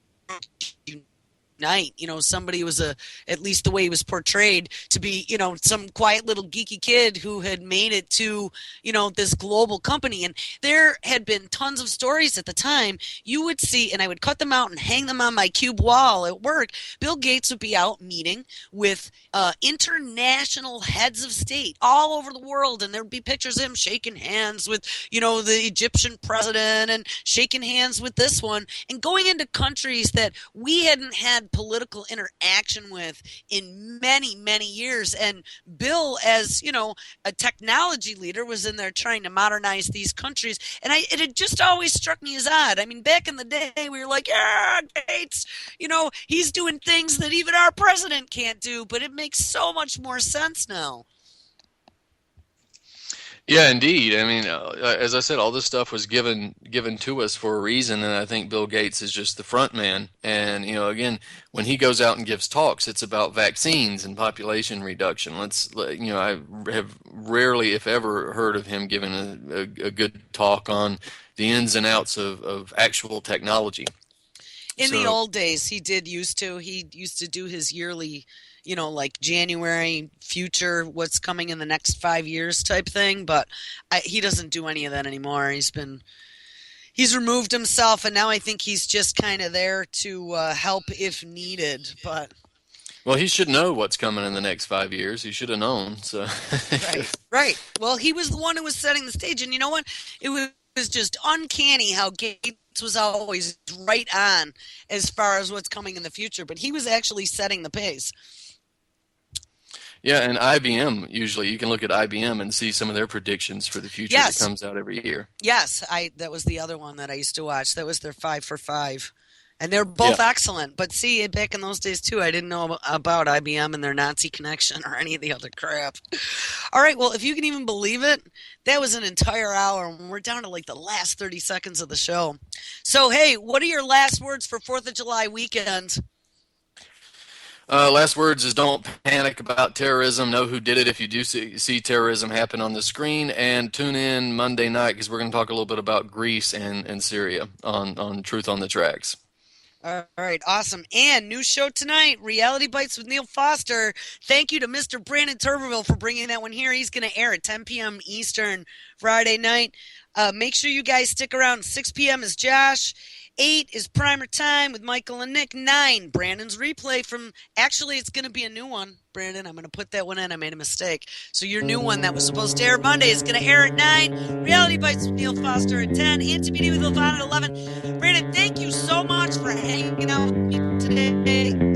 night. You know, somebody was a, at least the way he was portrayed to be, you know, some quiet little geeky kid who had made it to, you know, this global company. And there had been tons of stories at the time. You would see, and I would cut them out and hang them on my cube wall at work. Bill Gates would be out meeting with uh, international heads of state all over the world. And there'd be pictures of him shaking hands with, you know, the Egyptian president and shaking hands with this one and going into countries that we hadn't had political interaction with in many, many years. And Bill, as you know, a technology leader, was in there trying to modernize these countries. And I, it had just always struck me as odd. I mean, back in the day, we were like, yeah, Gates, you know, he's doing things that even our president can't do. But it makes so much more sense now. Yeah, indeed. I mean, uh, as I said, all this stuff was given given to us for a reason, and I think Bill Gates is just the front man. And you know, again, when he goes out and gives talks, it's about vaccines and population reduction. Let's, let- you know, I have rarely, if ever, heard of him giving a, a, a good talk on the ins and outs of, of actual technology. In the So, old days, he did used to. He used to do his yearly, you know, like January future, what's coming in the next five years type thing. But I, he doesn't do any of that anymore. He's been he's removed himself, and now I think he's just kind of there to uh, help if needed. But well, he should know what's coming in the next five years. He should have known. So, right, right. Well, he was the one who was setting the stage, and you know what? It was, was just uncanny how Gates was always right on as far as what's coming in the future. But he was actually setting the pace. yeah, and I B M usually you can look at I B M and see some of their predictions for the future that Yes, comes out every year. yes. I that was the other one that I used to watch. That was their five for five. And they're Yeah. both excellent. But see, back in those days, too, I didn't know ab- about I B M and their Nazi connection or any of the other crap. All right, well, if you can even believe it, that was an entire hour, and we're down to like the last thirty seconds of the show. So, hey, what are your last words for fourth of July weekend? Uh, last words is don't panic about terrorism. Know who did it if you do see, see terrorism happen on the screen, and tune in Monday night because we're going to talk a little bit about Greece and, and Syria on, on Truth on the Tracks. All right, awesome. And new show tonight, Reality Bites with Neil Foster. Thank you to Mister Brandon Turberville for bringing that one here. He's going to air at ten p.m. Eastern Friday night. Uh, make sure you guys stick around. six p.m. is Josh. eight is Primer Time with Michael and Nick. nine, Brandon's replay from, actually, it's going to be a new one. Brandon, I'm going to put that one in. I made a mistake. So your new one that was supposed to air Monday is going to air at nine. Reality Bites with Neil Foster at ten. And to be with Levon at eleven. Brandon, thank you so much for hanging out with me today.